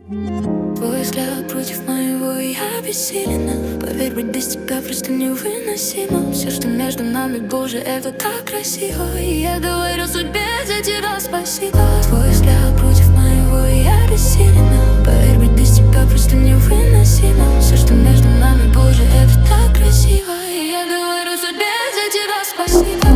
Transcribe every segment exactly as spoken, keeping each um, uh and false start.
Твой взгляд против моего, и я бессилена. Поверь, быть без тебя просто невыносимо. Все, что между нами, боже, это так красиво. И я говорю судьбе за тебя спасибо. Твой взгляд против моего, и я бессилена. Поверь, быть без тебя просто невыносимо. Все, что между нами, боже, это так красиво. И я говорю судьбе за тебя спасибо.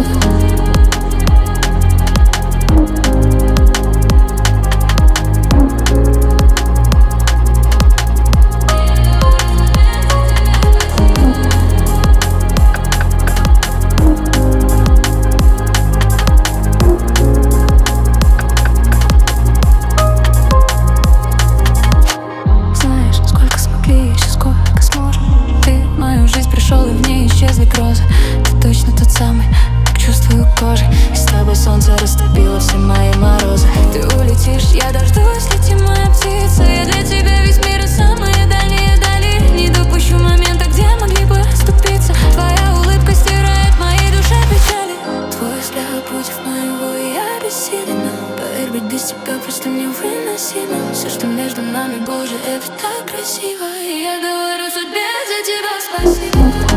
Исчезли грозы, ты точно тот самый, так чувствую кожей. И с тобой солнце растопило все мои морозы. Ты улетишь, я дождусь, лети, моя птица. Я для тебя весь мир и самые дальние дали. Не допущу момента, где могли бы оступиться. Твоя улыбка стирает моей душе печали. Твой взгляд против моего, и я бессилена. Поверь, быть без тебя просто невыносимо. Все, что между нами, боже, это так красиво. И я говорю судьбе за тебя спасибо.